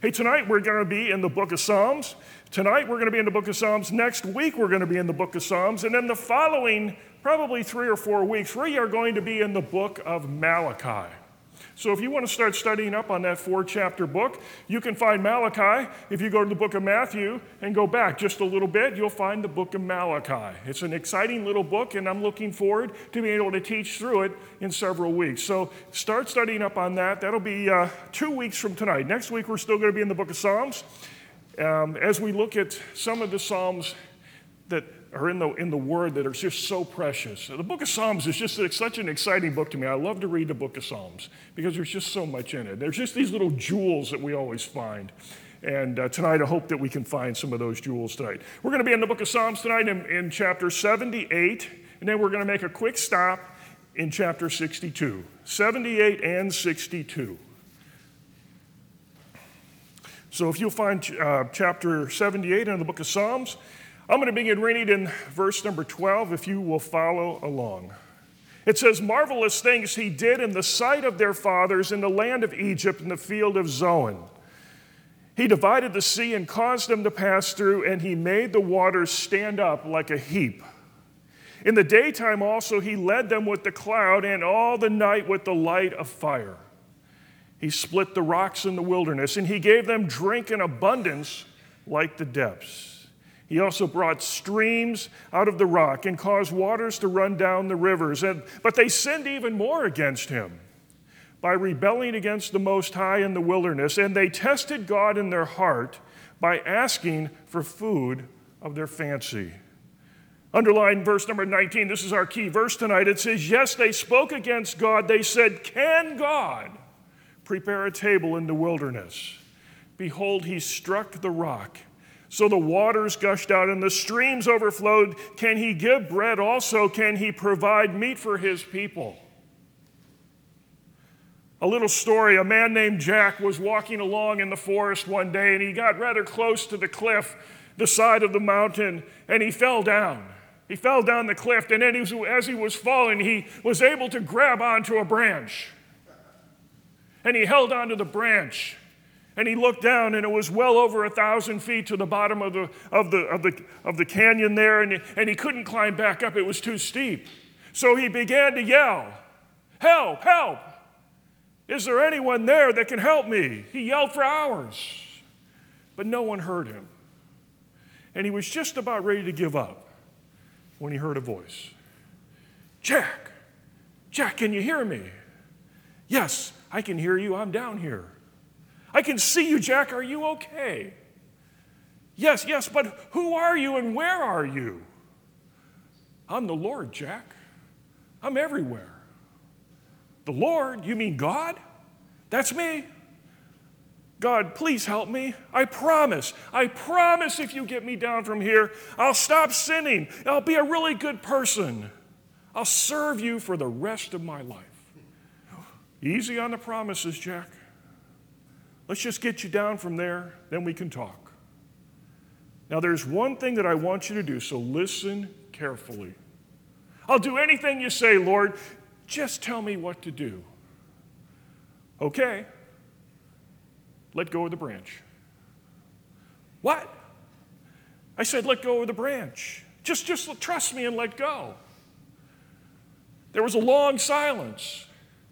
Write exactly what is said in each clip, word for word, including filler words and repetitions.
Hey, tonight we're going to be in the book of Psalms. Tonight we're going to be in the book of Psalms. Next week we're going to be in the book of Psalms. And then the following probably three or four weeks, we are going to be in the book of Malachi. So if you want to start studying up on that four-chapter book, you can find Malachi. If you go to the book of Matthew and go back just a little bit, you'll find the book of Malachi. It's an exciting little book, and I'm looking forward to being able to teach through it in several weeks. So start studying up on that. That'll be uh, two weeks from tonight. Next week, we're still going to be in the book of Psalms. Um, as we look at some of the Psalms that are in the in the Word that are just so precious. The book of Psalms is just such an exciting book to me. I love to read the book of Psalms because there's just so much in it. There's just these little jewels that we always find. And uh, tonight, I hope that we can find some of those jewels tonight. We're going to be in the book of Psalms tonight in, in chapter seventy-eight, and then we're going to make a quick stop in chapter sixty-two. seventy-eight and sixty-two. So if you'll find uh, chapter seventy-eight in the book of Psalms, I'm going to begin reading in verse number twelve, if you will follow along. It says, "Marvelous things he did in the sight of their fathers in the land of Egypt in the field of Zoan. He divided the sea and caused them to pass through, and he made the waters stand up like a heap. In the daytime also he led them with the cloud, and all the night with the light of fire. He split the rocks in the wilderness, and he gave them drink in abundance like the depths. He also brought streams out of the rock and caused waters to run down the rivers. And, but they sinned even more against him by rebelling against the Most High in the wilderness. And they tested God in their heart by asking for food of their fancy." Underline verse number nineteen. This is our key verse tonight. It says, "Yes, they spoke against God. They said, 'Can God prepare a table in the wilderness? Behold, he struck the rock. So the waters gushed out and the streams overflowed. Can he give bread also? Can he provide meat for his people?'" A little story, a man named Jack was walking along in the forest one day, and he got rather close to the cliff, the side of the mountain, and he fell down. He fell down the cliff, and then he was, as he was falling, he was able to grab onto a branch. And he held onto the branch. And he looked down, and it was well over a thousand feet to the bottom of the of the of the of the canyon there, and, and he couldn't climb back up. It was too steep. So he began to yell, "Help, help! Is there anyone there that can help me?" He yelled for hours, but no one heard him. And he was just about ready to give up when he heard a voice. "Jack, Jack, can you hear me?" "Yes, I can hear you. I'm down here." "I can see you, Jack. Are you okay?" "Yes, yes, but who are you and where are you?" "I'm the Lord, Jack. I'm everywhere." "The Lord? You mean God?" "That's me." "God, please help me. I promise. I promise if you get me down from here, I'll stop sinning. I'll be a really good person. I'll serve you for the rest of my life." "Easy on the promises, Jack. Let's just get you down from there, then we can talk. Now, there's one thing that I want you to do, so listen carefully. I'll do anything you say, Lord. Just tell me what to do." "Okay. Let go of the branch." "What?" "I said, let go of the branch. Just, just trust me and let go." There was a long silence.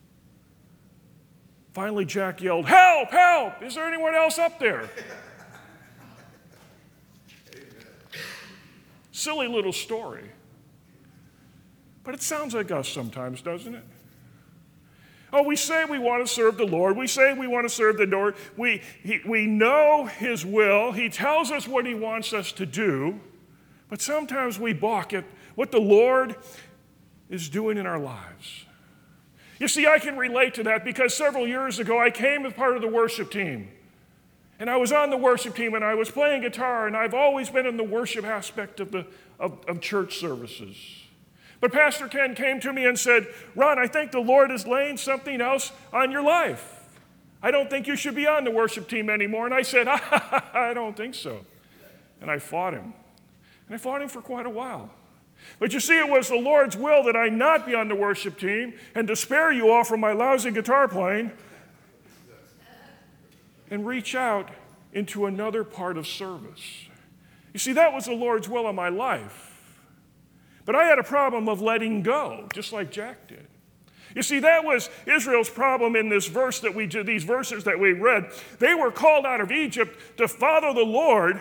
Finally, Jack yelled, "Help, help! Is there anyone else up there?" Silly little story. But it sounds like us sometimes, doesn't it? Oh, we say we want to serve the Lord. We say we want to serve the Lord. We, he, we know his will. He tells us what he wants us to do. But sometimes we balk at what the Lord is doing in our lives. You see, I can relate to that because several years ago I came as part of the worship team. And I was on the worship team and I was playing guitar, and I've always been in the worship aspect of, the, of, of church services. But Pastor Ken came to me and said, "Ron, I think the Lord is laying something else on your life. I don't think you should be on the worship team anymore." And I said, I don't think so. And I fought him. And I fought him for quite a while. But you see, it was the Lord's will that I not be on the worship team and to spare you all from my lousy guitar playing. and reach out into another part of service. You see, that was the Lord's will in my life. But I had a problem of letting go, just like Jack did. You see, that was Israel's problem in this verse that we did, these verses that we read. They were called out of Egypt to follow the Lord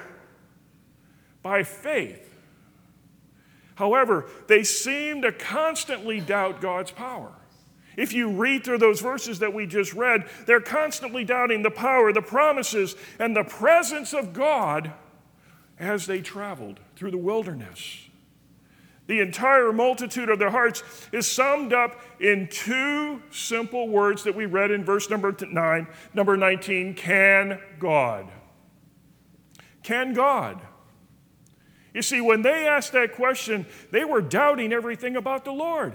by faith. However, they seem to constantly doubt God's power. If you read through those verses that we just read, they're constantly doubting the power, the promises, and the presence of God as they traveled through the wilderness. The entire multitude of their hearts is summed up in two simple words that we read in verse number nine, number nineteen, can God. Can God? You see, when they asked that question, they were doubting everything about the Lord.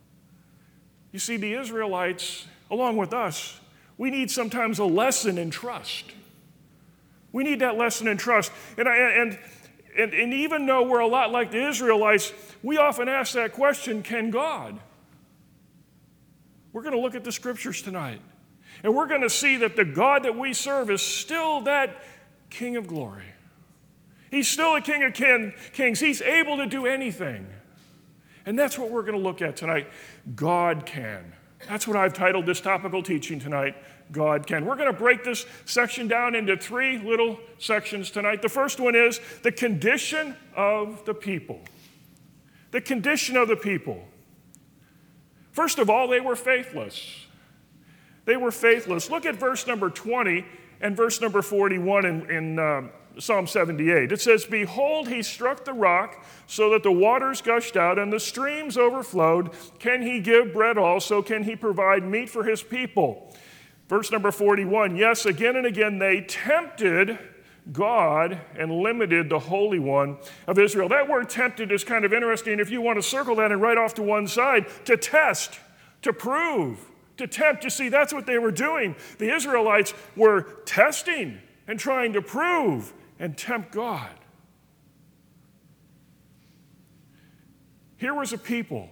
You see, the Israelites, along with us, we need sometimes a lesson in trust. We need that lesson in trust. And, I, and, and, and even though we're a lot like the Israelites, we often ask that question, can God? We're going to look at the scriptures tonight. And we're going to see that the God that we serve is still that King of glory. He's still a King of king, kings. He's able to do anything. And that's what we're going to look at tonight. God can. That's what I've titled this topical teaching tonight, God can. We're going to break this section down into three little sections tonight. The first one is the condition of the people. The condition of the people. First of all, they were faithless. They were faithless. Look at verse number twenty and verse number forty-one in, in uh, Psalm seventy-eight. It says, behold, he struck the rock so that the waters gushed out and the streams overflowed. Can he give bread also? Can he provide meat for his people? Verse number forty-one, yes, again and again they tempted God and limited the Holy One of Israel. That word tempted is kind of interesting. If you want to circle that and write off to one side, to test, to prove, to tempt. You see, that's what they were doing. The Israelites were testing and trying to prove and tempt God. Here was a people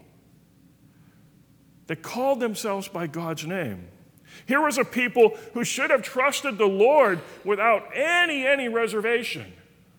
that called themselves by God's name. Here was a people who should have trusted the Lord without any, any reservation.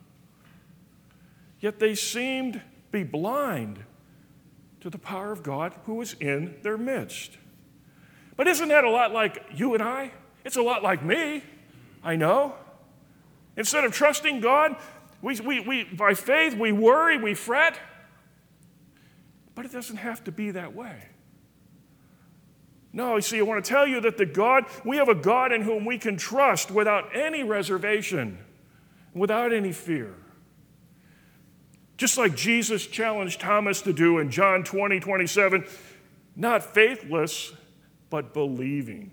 Yet they seemed to be blind to the power of God who was in their midst. But isn't that a lot like you and I? It's a lot like me, I know. Instead of trusting God, we, we, we, by faith, we worry, we fret. But it doesn't have to be that way. No, you see, I want to tell you that the God, we have a God in whom we can trust without any reservation, without any fear. Just like Jesus challenged Thomas to do in John twenty, twenty-seven, not faithless, but believing.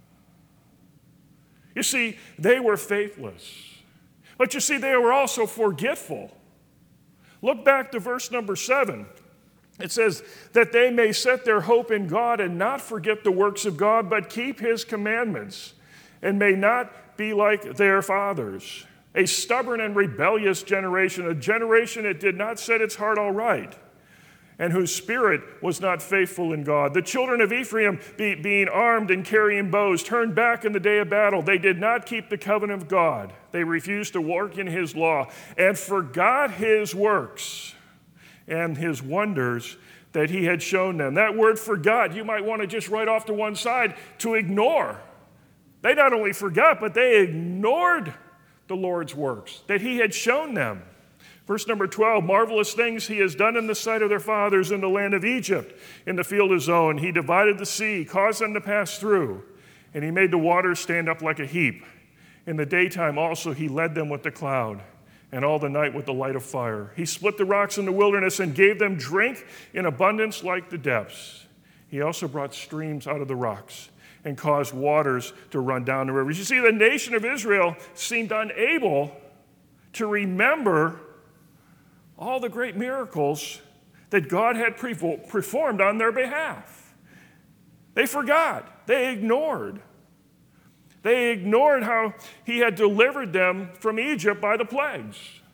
You see, they were faithless. But you see, they were also forgetful. Look back to verse number seven. It says that they may set their hope in God and not forget the works of God, but keep his commandments and may not be like their fathers. A stubborn and rebellious generation, a generation that did not set its heart aright and whose spirit was not faithful in God. The children of Ephraim, be, being armed and carrying bows, turned back in the day of battle. They did not keep the covenant of God. They refused to walk in his law and forgot his works and his wonders that he had shown them. That word forgot, you might want to just write off to one side, to ignore. They not only forgot, but they ignored the Lord's works that he had shown them. Verse number twelve, marvelous things he has done in the sight of their fathers in the land of Egypt, in the field of Zoan. He divided the sea, caused them to pass through, and he made the waters stand up like a heap. In the daytime also he led them with the cloud, and all the night with the light of fire. He split the rocks in the wilderness and gave them drink in abundance like the depths. He also brought streams out of the rocks and caused waters to run down the rivers. You see, the nation of Israel seemed unable to remember all the great miracles that God had performed on their behalf. They forgot. They ignored. They ignored how he had delivered them from Egypt by the plagues.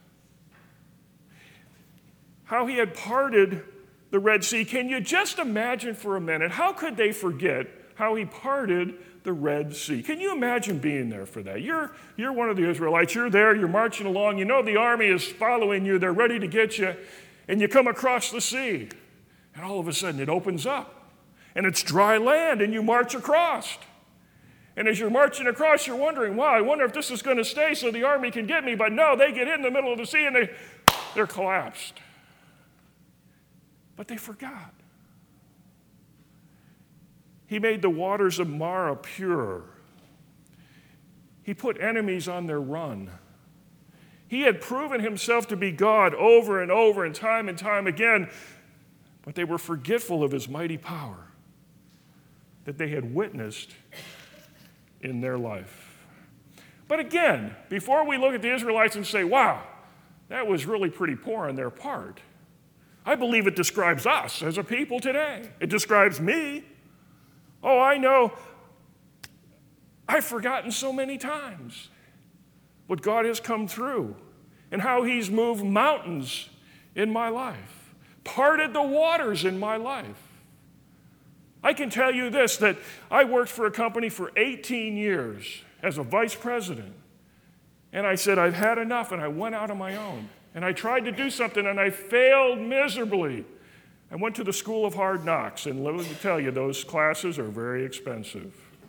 How he had parted the Red Sea. Can you just imagine for a minute, how could they forget how he parted the Red Sea. Can you imagine being there for that? You're, you're one of the Israelites. You're there. You're marching along. You know the army is following you. They're ready to get you. And you come across the sea. And all of a sudden it opens up. And it's dry land. And you march across. And as you're marching across, you're wondering, wow, I wonder if this is going to stay so the army can get me. But no, they get in the middle of the sea and they, they're collapsed. But they forgot. He made the waters of Marah pure. He put enemies on their run. He had proven himself to be God over and over and time and time again, but they were forgetful of his mighty power that they had witnessed in their life. But again, before we look at the Israelites and say, wow, that was really pretty poor on their part, I believe it describes us as a people today. It describes me. Oh, I know I've forgotten so many times what God has come through and how he's moved mountains in my life, parted the waters in my life. I can tell you this, that I worked for a company for eighteen years as a vice president, and I said, I've had enough, and I went out on my own. And I tried to do something, and I failed miserably. I went to the School of Hard Knocks, and let me tell you, those classes are very expensive.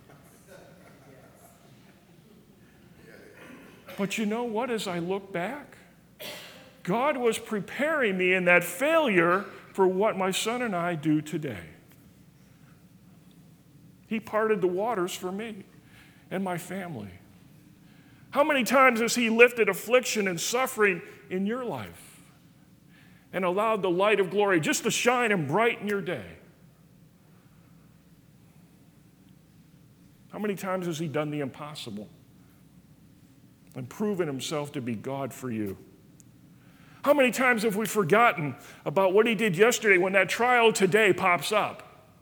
But you know what, as I look back, God was preparing me in that failure for what my son and I do today. He parted the waters for me and my family. How many times has he lifted affliction and suffering in your life and allowed the light of glory just to shine and brighten your day? How many times has he done the impossible and proven himself to be God for you? How many times have we forgotten about what he did yesterday when that trial today pops up?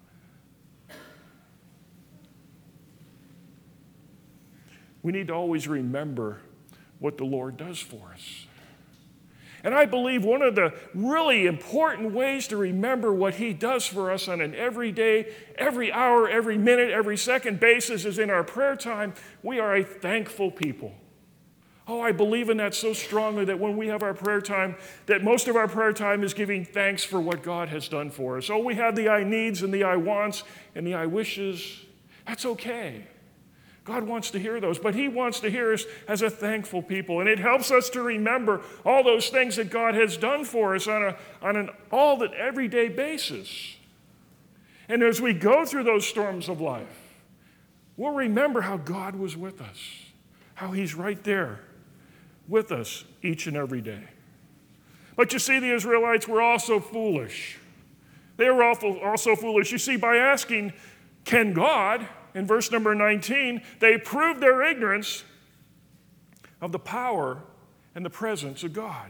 We need to always remember what the Lord does for us. And I believe one of the really important ways to remember what he does for us on an everyday, every hour, every minute, every second basis is in our prayer time. We are a thankful people. Oh, I believe in that so strongly that when we have our prayer time, that most of our prayer time is giving thanks for what God has done for us. Oh, we have the I needs and the I wants and the I wishes. That's okay. God wants to hear those, but he wants to hear us as a thankful people. And it helps us to remember all those things that God has done for us on, a, on an all that everyday basis. And as we go through those storms of life, we'll remember how God was with us, how he's right there with us each and every day. But you see, the Israelites were also foolish. They were also, also foolish. You see, by asking, can God, in verse number nineteen, they proved their ignorance of the power and the presence of God.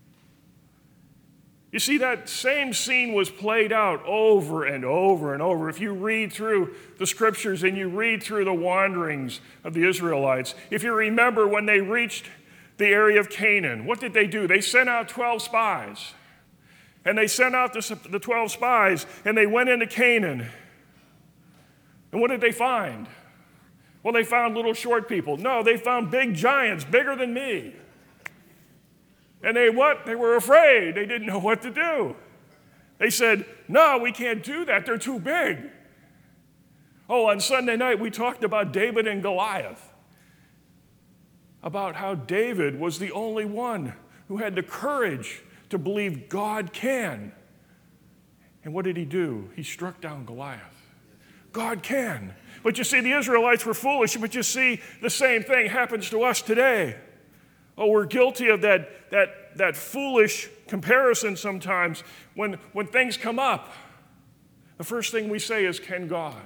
You see, that same scene was played out over and over and over. If you read through the scriptures and you read through the wanderings of the Israelites, if you remember when they reached the area of Canaan, what did they do? They sent out twelve spies. And they sent out the, the twelve spies, and they went into Canaan. And what did they find? Well, they found little short people. No, they found big giants, bigger than me. And they what? They were afraid. They didn't know what to do. They said, no, we can't do that. They're too big. Oh, on Sunday night, we talked about David and Goliath, about how David was the only one who had the courage to believe God can. And what did he do? He struck down Goliath. God can. But you see, the Israelites were foolish, but you see, the same thing happens to us today. Oh, we're guilty of that, that, that foolish comparison sometimes. When, when things come up, the first thing we say is, can God?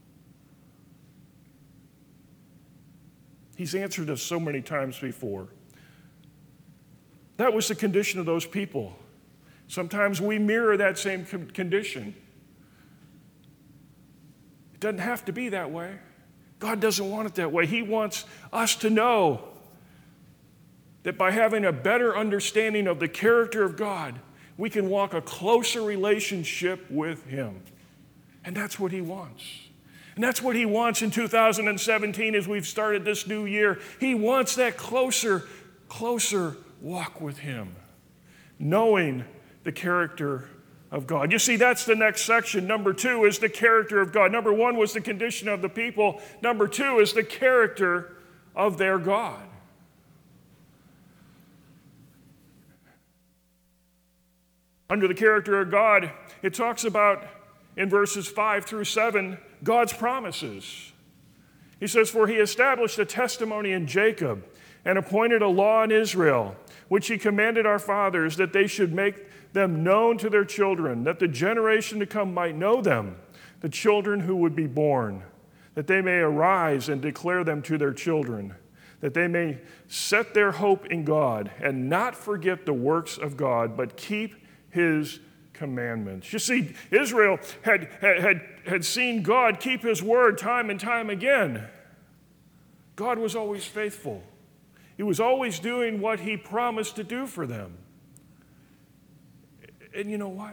He's answered us so many times before. That was the condition of those people. Sometimes we mirror that same condition. It doesn't have to be that way. God doesn't want it that way. He wants us to know that by having a better understanding of the character of God, we can walk a closer relationship with him. And that's what he wants. And that's what he wants in two thousand seventeen as we've started this new year. He wants that closer, closer walk with him, knowing the character of God. You see, that's the next section. Number two is the character of God. Number one was the condition of the people. Number two is the character of their God. Under the character of God, it talks about, in verses five through seven, God's promises. He says, "For he established a testimony in Jacob and appointed a law in Israel, which he commanded our fathers, that they should make them known to their children, that the generation to come might know them, the children who would be born, that they may arise and declare them to their children, that they may set their hope in God and not forget the works of God, but keep his commandments." You see, Israel had, had, had seen God keep his word time and time again. God was always faithful. He was always doing what he promised to do for them. And you know what?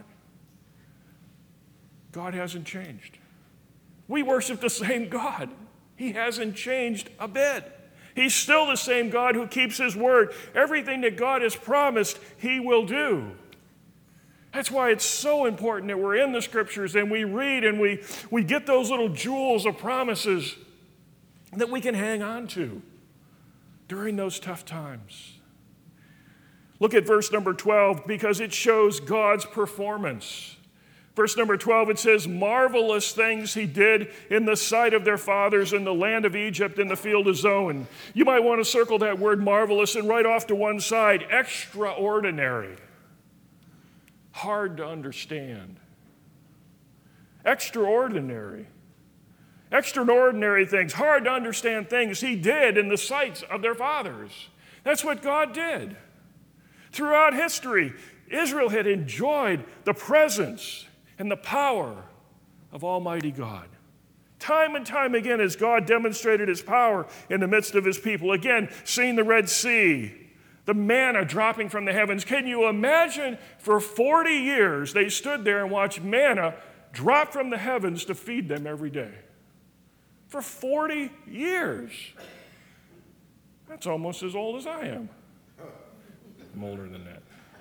God hasn't changed. We worship the same God. He hasn't changed a bit. He's still the same God who keeps his word. Everything that God has promised, he will do. That's why it's so important that we're in the scriptures and we read and we, we get those little jewels of promises that we can hang on to during those tough times. Look at verse number twelve, because it shows God's performance. Verse number twelve, it says, "Marvelous things he did in the sight of their fathers in the land of Egypt in the field of Zoan." You might want to circle that word marvelous and write off to one side, extraordinary. Hard to understand. Extraordinary. Extraordinary things, hard to understand things he did in the sights of their fathers. That's what God did. Throughout history, Israel had enjoyed the presence and the power of Almighty God. Time and time again, as God demonstrated his power in the midst of his people. Again, seeing the Red Sea, the manna dropping from the heavens. Can you imagine for forty years they stood there and watched manna drop from the heavens to feed them every day? For forty years. That's almost as old as I am. I'm older than that.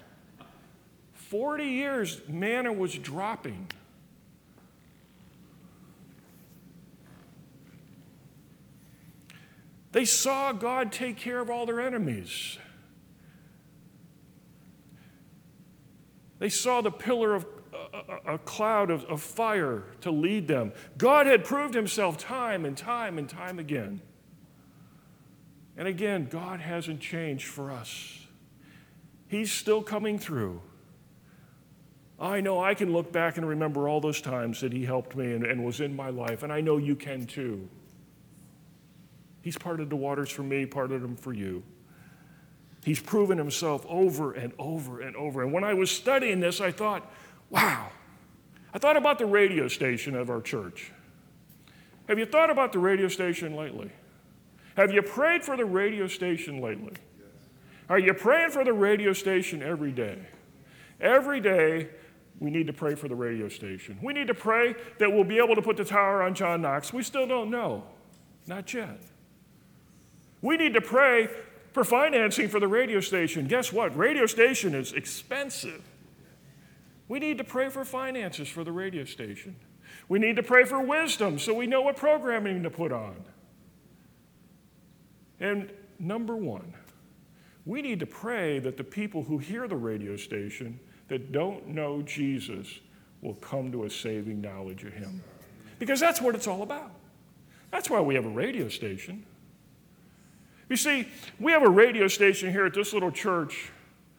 forty years, manna was dropping. They saw God take care of all their enemies. They saw the pillar of a, a, a cloud of, of fire to lead them. God had proved himself time and time and time again. And again, God hasn't changed for us. He's still coming through. I know I can look back and remember all those times that he helped me and, and was in my life, and I know you can too. He's parted the waters for me, parted them for you. He's proven himself over and over and over. And when I was studying this, I thought, wow. I thought about the radio station of our church. Have you thought about the radio station lately? Have you prayed for the radio station lately? Yes. Are you praying for the radio station every day? Every day, we need to pray for the radio station. We need to pray that we'll be able to put the tower on John Knox. We still don't know. Not yet. We need to pray for financing for the radio station. Guess what? Radio station is expensive. We need to pray for finances for the radio station. We need to pray for wisdom so we know what programming to put on. And number one, we need to pray that the people who hear the radio station that don't know Jesus will come to a saving knowledge of him. Because that's what it's all about. That's why we have a radio station. You see, we have a radio station here at this little church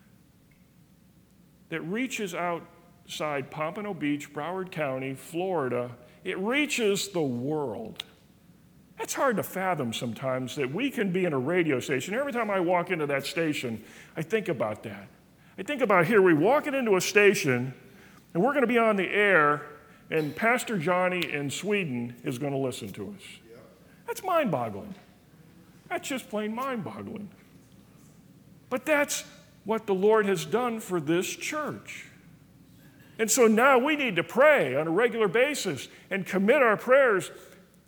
that reaches outside Pompano Beach, Broward County, Florida. It reaches the world. It's hard to fathom sometimes that we can be in a radio station. Every time I walk into that station, I think about that. I think about here, we're walking into a station, and we're going to be on the air, and Pastor Johnny in Sweden is going to listen to us. That's mind-boggling. That's just plain mind-boggling. But that's what the Lord has done for this church. And so now we need to pray on a regular basis and commit our prayers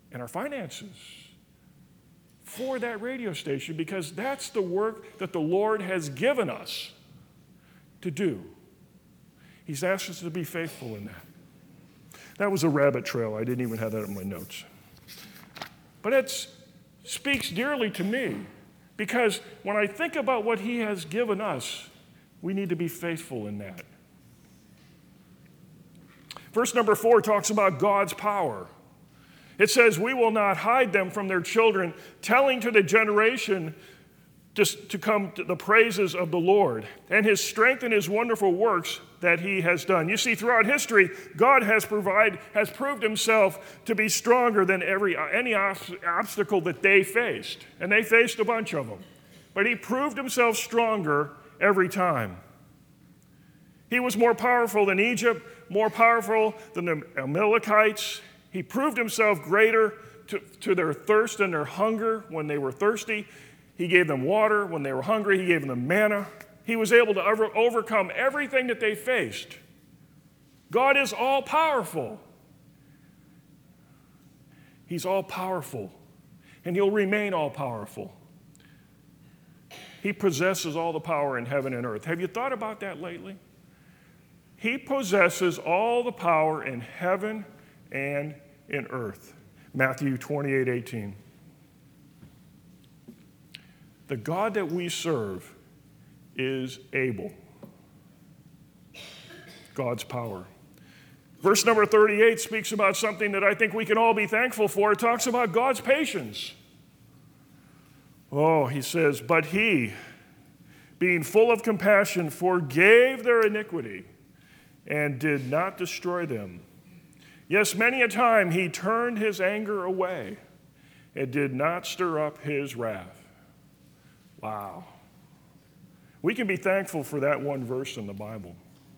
and our finances for that radio station, because that's the work that the Lord has given us to do. He's asked us to be faithful in that. That was a rabbit trail. I didn't even have that in my notes. But it speaks dearly to me, because when I think about what he has given us, we need to be faithful in that. Verse number four talks about God's power. It says, we will not hide them from their children, telling to the generation just to come to the praises of the Lord and his strength and his wonderful works that he has done. You see, throughout history, God has provide, has proved himself to be stronger than every any obstacle that they faced. And they faced a bunch of them. But he proved himself stronger every time. He was more powerful than Egypt, more powerful than the Amalekites. He proved himself greater to, to their thirst and their hunger when they were thirsty. He gave them water when they were hungry. He gave them manna. He was able to over, overcome everything that they faced. God is all powerful. He's all powerful, and he'll remain all powerful. He possesses all the power in heaven and earth. Have you thought about that lately? He possesses all the power in heaven and in earth. Matthew twenty-eight eighteen. The God that we serve is able. God's power. Verse number thirty-eight speaks about something that I think we can all be thankful for. It talks about God's patience. Oh, he says, but he, being full of compassion, forgave their iniquity and did not destroy them. Yes, many a time he turned his anger away and did not stir up his wrath. Wow. We can be thankful for that one verse in the Bible.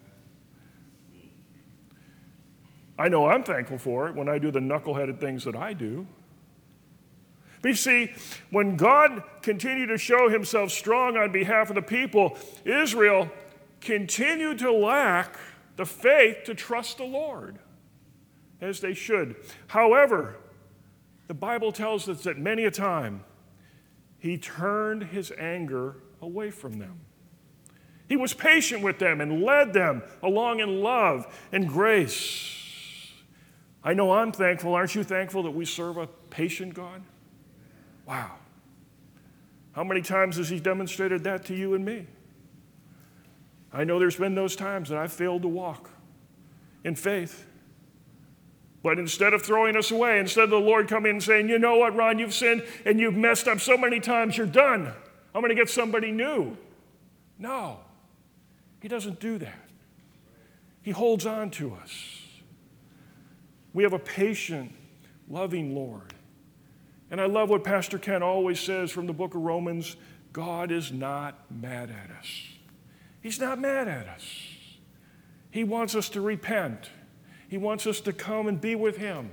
I know I'm thankful for it when I do the knuckleheaded things that I do. But you see, when God continued to show himself strong on behalf of the people, Israel continued to lack the faith to trust the Lord, as they should. However, the Bible tells us that many a time, he turned his anger away from them. He was patient with them and led them along in love and grace. I know I'm thankful. Aren't you thankful that we serve a patient God? Wow. How many times has he demonstrated that to you and me? I know there's been those times that I've failed to walk in faith. But instead of throwing us away, instead of the Lord coming and saying, you know what, Ron, you've sinned and you've messed up so many times, you're done. I'm going to get somebody new. No, he doesn't do that. He holds on to us. We have a patient, loving Lord. And I love what Pastor Ken always says from the book of Romans, God is not mad at us. He's not mad at us. He wants us to repent. He wants us to come and be with him.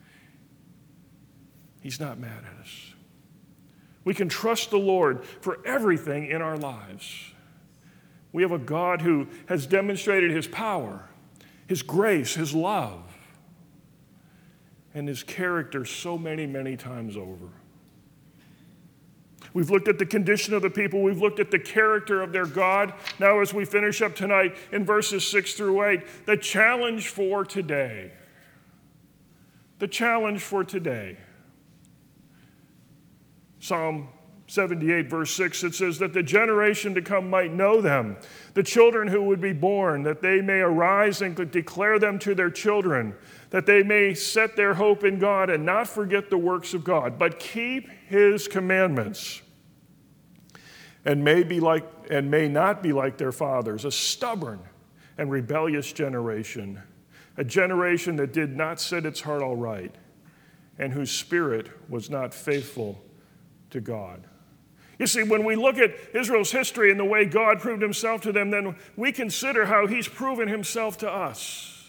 He's not mad at us. We can trust the Lord for everything in our lives. We have a God who has demonstrated his power, his grace, his love, and his character so many, many times over. We've looked at the condition of the people. We've looked at the character of their God. Now, as we finish up tonight in verses six through eight, the challenge for today. The challenge for today. Psalm seventy-eight, verse six, it says that the generation to come might know them, the children who would be born, that they may arise and declare them to their children, that they may set their hope in God and not forget the works of God, but keep his commandments, and may be like and may not be like their fathers, a stubborn and rebellious generation, a generation that did not set its heart aright, and whose spirit was not faithful to God. You see, when we look at Israel's history and the way God proved himself to them, then we consider how he's proven himself to us.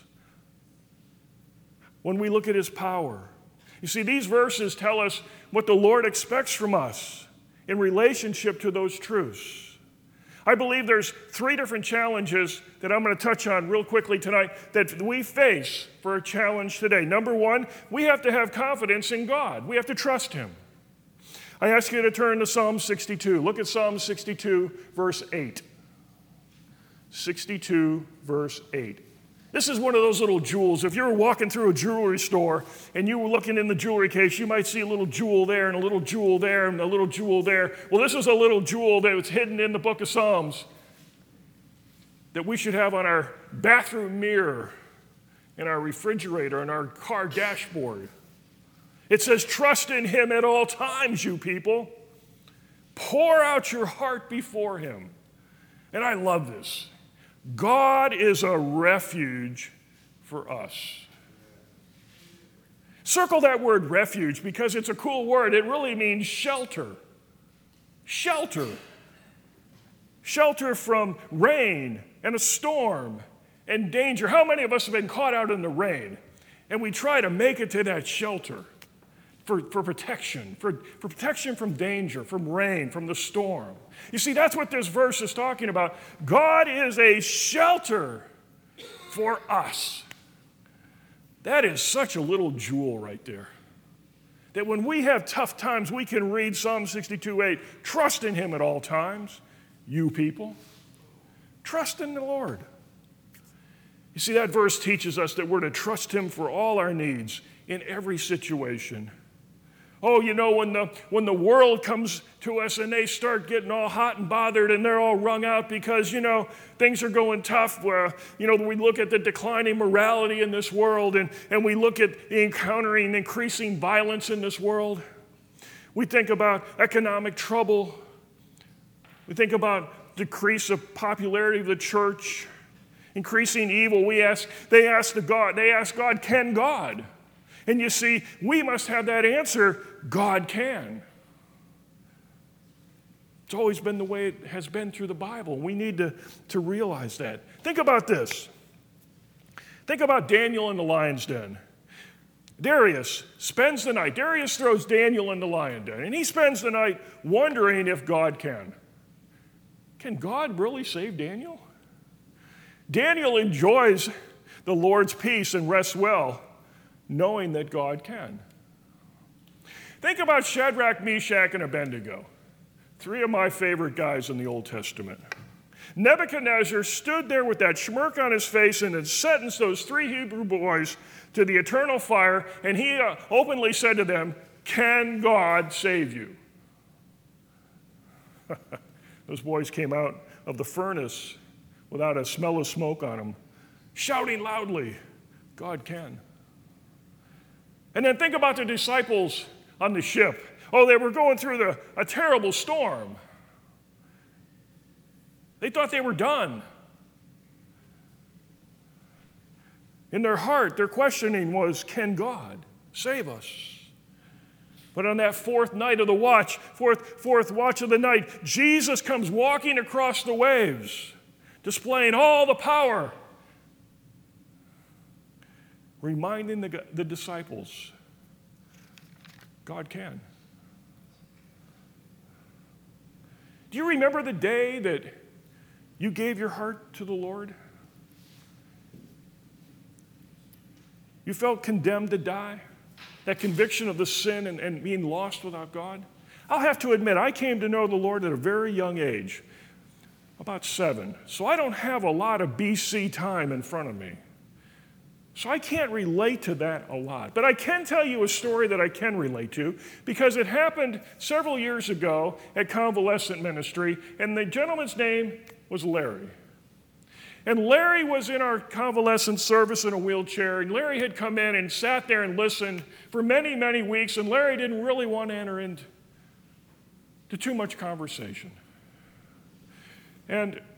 When we look at his power. You see, these verses tell us what the Lord expects from us in relationship to those truths. I believe there's three different challenges that I'm going to touch on real quickly tonight that we face for a challenge today. Number one, we have to have confidence in God. We have to trust him. I ask you to turn to Psalm sixty-two. Look at Psalm sixty-two, verse eight. sixty-two, verse eight. This is one of those little jewels. If you're walking through a jewelry store and you were looking in the jewelry case, you might see a little jewel there and a little jewel there and a little jewel there. Well, this is a little jewel that was hidden in the book of Psalms that we should have on our bathroom mirror, in our refrigerator, in our car dashboard. It says, trust in him at all times, you people. Pour out your heart before him. And I love this. God is a refuge for us. Circle that word refuge because it's a cool word. It really means shelter. Shelter. Shelter from rain and a storm and danger. How many of us have been caught out in the rain and we try to make it to that shelter for, for protection, for, for protection from danger, from rain, from the storm? You see, that's what this verse is talking about. God is a shelter for us. That is such a little jewel right there. That when we have tough times, we can read Psalm sixty-two eight, trust in him at all times, you people. Trust in the Lord. You see, that verse teaches us that we're to trust him for all our needs in every situation. Oh, you know, when the, when the world comes to us and they start getting all hot and bothered and they're all wrung out because, you know, things are going tough, where, you know, we look at the declining morality in this world and, and we look at encountering increasing violence in this world. We think about economic trouble. We think about decrease of popularity of the church, increasing evil. We ask, they ask the God, they ask God, can God? And you see, we must have that answer, God can. It's always been the way it has been through the Bible. We need to, to realize that. Think about this. Think about Daniel in the lion's den. Darius spends the night. Darius throws Daniel in the lion den, and he spends the night wondering if God can. Can God really save Daniel? Daniel enjoys the Lord's peace and rests well, knowing that God can. Think about Shadrach, Meshach, and Abednego, three of my favorite guys in the Old Testament. Nebuchadnezzar stood there with that smirk on his face and had sentenced those three Hebrew boys to the eternal fire, and he uh, openly said to them, can God save you? Those boys came out of the furnace without a smell of smoke on them, shouting loudly, God can. And then think about the disciples on the ship. Oh, they were going through the, a terrible storm. They thought they were done. In their heart, their questioning was, can God save us? But on that fourth night of the watch, fourth, fourth watch of the night, Jesus comes walking across the waves, displaying all the power, reminding the, the disciples, God can. Do you remember the day that you gave your heart to the Lord? You felt condemned to die? That conviction of the sin and, and being lost without God? I'll have to admit, I came to know the Lord at a very young age, about seven. So I don't have a lot of B C time in front of me. So I can't relate to that a lot. But I can tell you a story that I can relate to because it happened several years ago at Convalescent Ministry, and the gentleman's name was Larry. And Larry was in our convalescent service in a wheelchair, and Larry had come in and sat there and listened for many, many weeks, and Larry didn't really want to enter into too much conversation. And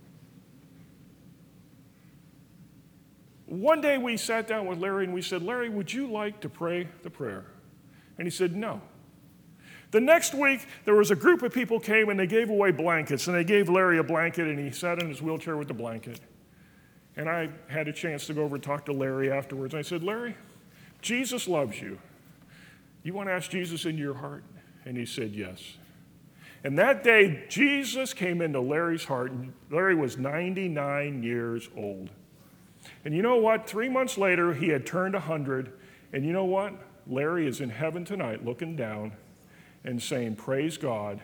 one day we sat down with Larry and we said, Larry, would you like to pray the prayer? And he said, no. The next week, there was a group of people came and they gave away blankets, and they gave Larry a blanket, and he sat in his wheelchair with the blanket. And I had a chance to go over and talk to Larry afterwards. I said, Larry, Jesus loves you. You want to ask Jesus into your heart? And he said, yes. And that day, Jesus came into Larry's heart, and Larry was ninety-nine years old. And you know what? Three months later, he had turned one hundred. And you know what? Larry is in heaven tonight looking down and saying, praise God,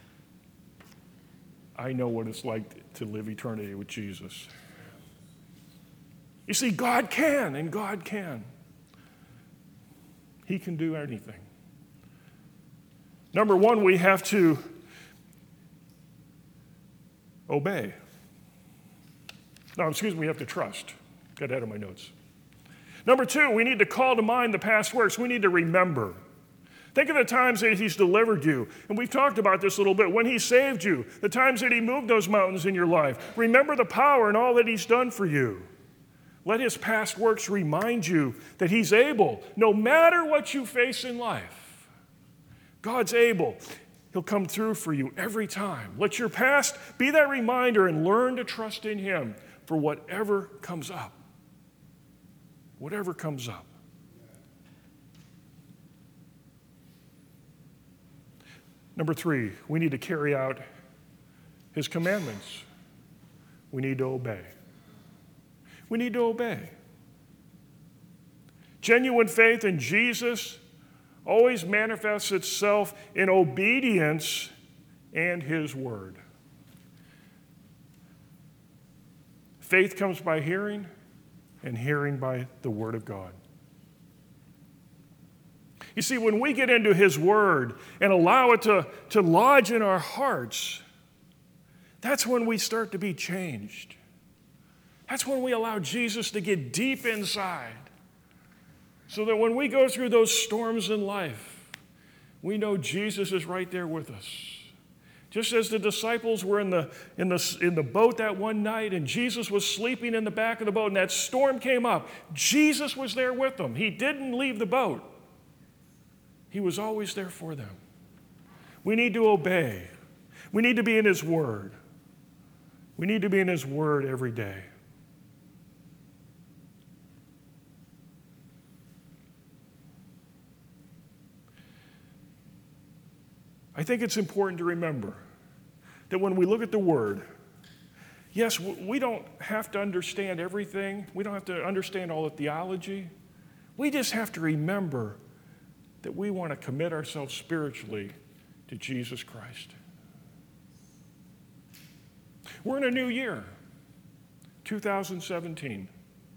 I know what it's like to live eternity with Jesus. You see, God can, and God can. He can do anything. Number one, we have to obey. No, excuse me, we have to trust. Got ahead of my notes. Number two, we need to call to mind the past works. We need to remember. Think of the times that he's delivered you. And we've talked about this a little bit. When he saved you, the times that he moved those mountains in your life. Remember the power and all that he's done for you. Let his past works remind you that he's able, no matter what you face in life. God's able. He'll come through for you every time. Let your past be that reminder and learn to trust in him for whatever comes up. Whatever comes up. Number three, we need to carry out his commandments. We need to obey. We need to obey. Genuine faith in Jesus always manifests itself in obedience and his word. Faith comes by hearing, and hearing by the word of God. You see, when we get into his word and allow it to, to lodge in our hearts, that's when we start to be changed. That's when we allow Jesus to get deep inside, so that when we go through those storms in life, we know Jesus is right there with us. Just as the disciples were in the, in, the, in the boat that one night and Jesus was sleeping in the back of the boat and that storm came up, Jesus was there with them. He didn't leave the boat. He was always there for them. We need to obey. We need to be in his word. We need to be in his word every day. I think it's important to remember that when we look at the Word, yes, we don't have to understand everything. We don't have to understand all the theology. We just have to remember that we want to commit ourselves spiritually to Jesus Christ. We're in a new year, two thousand seventeen.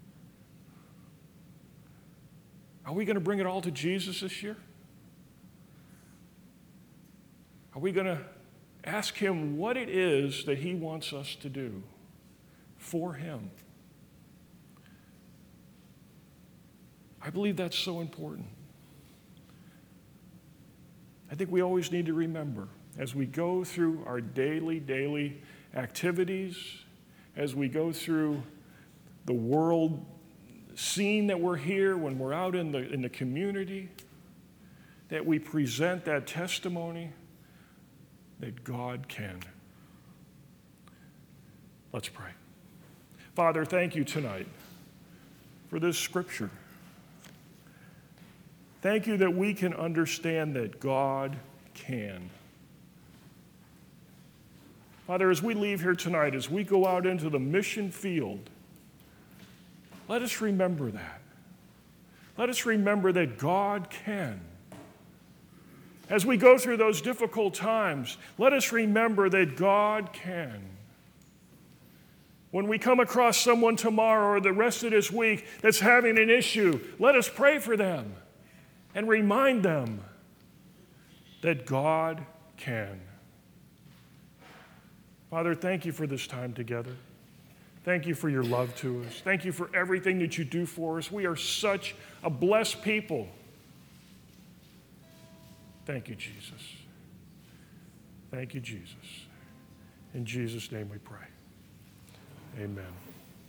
Are we going to bring it all to Jesus this year? Are we going to ask him what it is that he wants us to do for him? I believe that's so important. I think we always need to remember as we go through our daily, daily activities, as we go through the world scene that we're here, when we're out in the, in the community, that we present that testimony that God can. Let's pray. Father, thank you tonight for this scripture. Thank you that we can understand that God can. Father, as we leave here tonight, as we go out into the mission field, let us remember that. Let us remember that God can. As we go through those difficult times, let us remember that God can. When we come across someone tomorrow or the rest of this week that's having an issue, let us pray for them and remind them that God can. Father, thank you for this time together. Thank you for your love to us. Thank you for everything that you do for us. We are such a blessed people. Thank you, Jesus. Thank you, Jesus. In Jesus' name we pray. Amen.